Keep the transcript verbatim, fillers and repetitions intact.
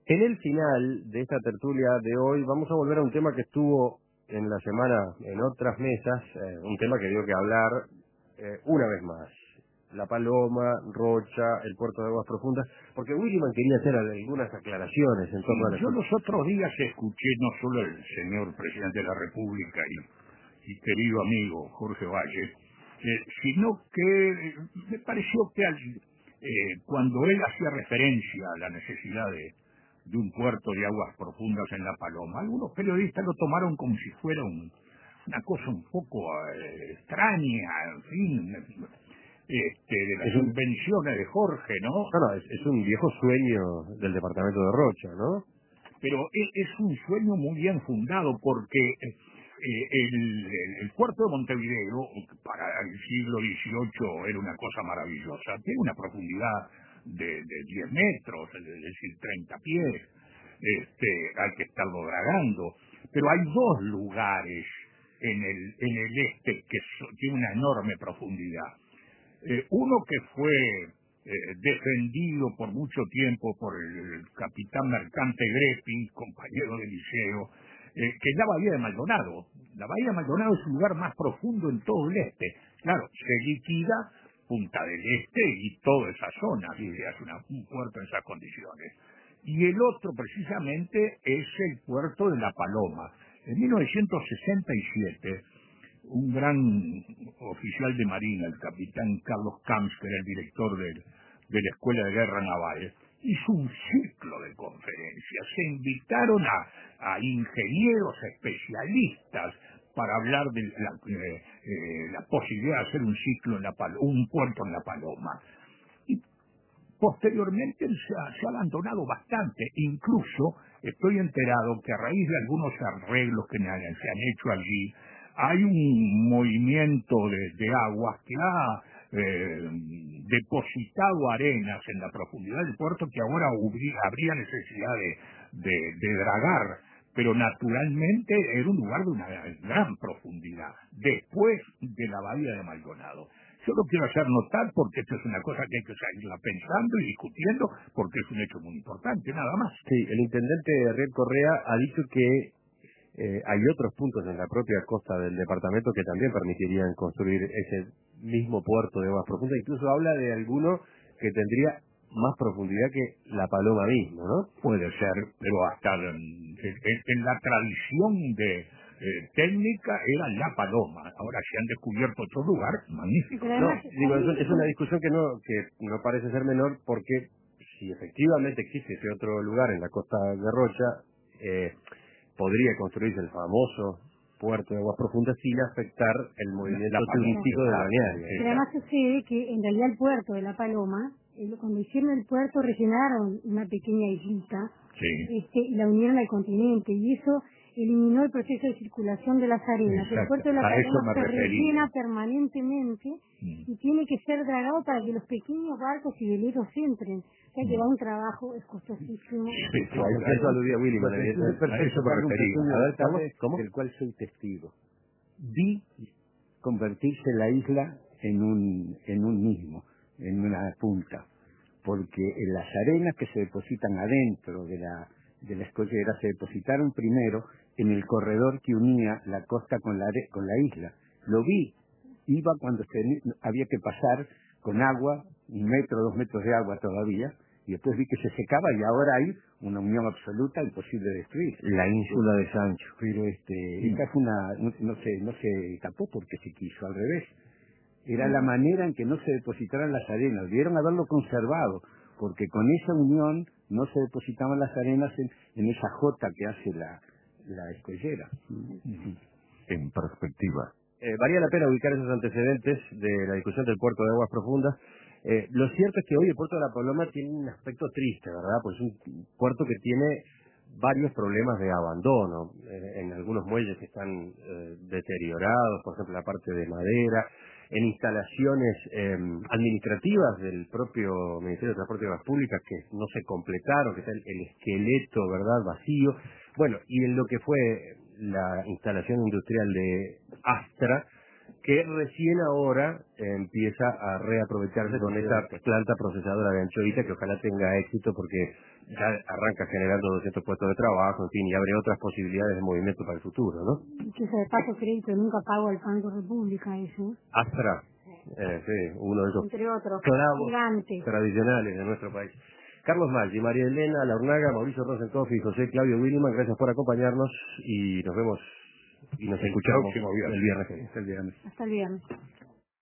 En el final de esta tertulia de hoy vamos a volver a un tema que estuvo en la semana en otras mesas, eh, un tema que dio que hablar eh, una vez más. La Paloma, Rocha, el puerto de aguas profundas, porque Williman quería hacer algunas aclaraciones en torno a la... Yo los otros días escuché no solo el señor presidente de la República y, y querido amigo Jorge Valle, eh, sino que me pareció que al, eh, cuando él hacía referencia a la necesidad de, de un puerto de aguas profundas en La Paloma, algunos periodistas lo tomaron como si fuera un, una cosa un poco eh, extraña, en fin... Este, de las un... invenciones de Jorge, ¿no? Claro, es, es un viejo sueño del departamento de Rocha, ¿no? Pero es, es un sueño muy bien fundado porque eh, el, el, el puerto de Montevideo, para el siglo dieciocho, era una cosa maravillosa. Tiene una profundidad de, de diez metros, es decir, treinta pies. Este, hay que estarlo dragando. Pero hay dos lugares en el, en el este que so, tiene una enorme profundidad. Eh, uno que fue eh, defendido por mucho tiempo por el, el capitán mercante Greppi, compañero de liceo, eh, que es la Bahía de Maldonado. La Bahía de Maldonado es un lugar más profundo en todo el este. Claro, se liquida Punta del Este y toda esa zona, si se hace una, un puerto en esas condiciones. Y el otro, precisamente, es el puerto de La Paloma. En mil novecientos sesenta y siete... un gran oficial de Marina, el capitán Carlos Camps, que era el director de, de la Escuela de Guerra Naval, hizo un ciclo de conferencias. Se invitaron a, a ingenieros especialistas para hablar de la, eh, eh, la posibilidad de hacer un ciclo en la Paloma, un puerto en La Paloma. Y posteriormente se ha, se ha abandonado bastante. Incluso estoy enterado que a raíz de algunos arreglos que se han hecho allí, hay un movimiento de, de aguas que ha eh, depositado arenas en la profundidad del puerto que ahora habría, habría necesidad de, de, de dragar, pero naturalmente era un lugar de una gran profundidad, después de la bahía de Maldonado. Yo lo quiero hacer notar porque esto es una cosa que hay que seguirla pensando y discutiendo porque es un hecho muy importante, nada más. Sí, el intendente Riel Correa ha dicho que Eh, hay otros puntos en la propia costa del departamento que también permitirían construir ese mismo puerto de aguas profundas. Incluso habla de alguno que tendría más profundidad que La Paloma mismo, ¿no? Puede ser, pero hasta en, en, en la tradición de eh, técnica era La Paloma. Ahora se han descubierto otros lugares magníficos. No, digo, es, es una discusión que no que no parece ser menor porque si efectivamente existe ese otro lugar en la costa de Rocha, eh, podría construirse el famoso puerto de aguas profundas sin afectar el movimiento la turístico de balneario. Pero además sucede que en realidad el puerto de La Paloma, eh, cuando hicieron el puerto rellenaron una pequeña islita, sí. este, y la unieron al continente, y eso eliminó el proceso de circulación de las arenas. Exacto. El puerto de La A eso Paloma me se refería. rellena permanentemente mm. y tiene que ser dragado para que los pequeños barcos y veleros entren. O sea que va un trabajo, es costosísimo. Sí, sí, a eso aludía Williman. A eso me refería. A ver, ¿cómo? ¿Cómo? Del cual soy testigo. Vi convertirse la isla en un, en un mismo, en una punta, porque en las arenas que se depositan adentro de la, de la escollera se depositaron primero en el corredor que unía la costa con la, con la isla. Lo vi, iba cuando se, había que pasar con agua, un metro, dos metros de agua todavía, y después vi que se secaba y ahora hay una unión absoluta, imposible de destruir. La ínsula de Sancho. Pero este, esta es una, no, no se, no se tapó porque se quiso, al revés. Era la manera en que no se depositaran las arenas, debieron haberlo conservado, porque con esa unión no se depositaban las arenas en, en esa jota que hace la, la escollera. En perspectiva. Eh, valía la pena ubicar esos antecedentes de la discusión del puerto de aguas profundas. Eh, lo cierto es que hoy el puerto de La Paloma tiene un aspecto triste, ¿verdad? Pues es un puerto que tiene varios problemas de abandono. Eh, en algunos muelles que están eh, deteriorados, por ejemplo la parte de madera, en instalaciones eh, administrativas del propio Ministerio de Transporte y Obras Públicas que no se completaron, que está el, el esqueleto, ¿verdad?, vacío. Bueno, y en lo que fue la instalación industrial de Astra, que recién ahora eh, empieza a reaprovecharse con esta planta procesadora de anchovita, que ojalá tenga éxito porque ya arranca generando doscientos puestos de trabajo, en fin, y abre otras posibilidades de movimiento para el futuro, ¿no? Que se de paso crédito nunca pago al Banco República, eso. Astra, eh, sí, uno de esos Entre otros, clavos gigantes tradicionales de nuestro país. Carlos Maggi, María Elena Laurnaga, Mauricio Rosenkoff y José Claudio Williman, gracias por acompañarnos y nos vemos y nos escuchamos próximo viernes. el viernes. El viernes. hasta el viernes.